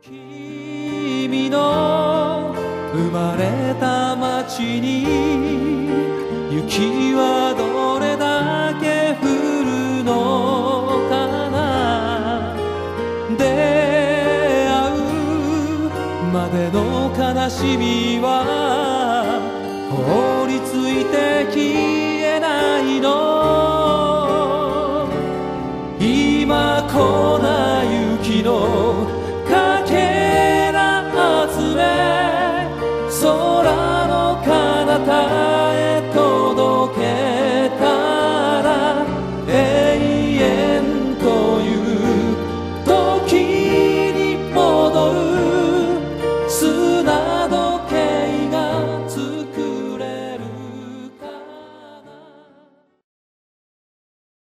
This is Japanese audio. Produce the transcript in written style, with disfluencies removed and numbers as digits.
君の生まれた街に雪はどれだけ降るのかな。出会うまでの悲しみは凍りついてき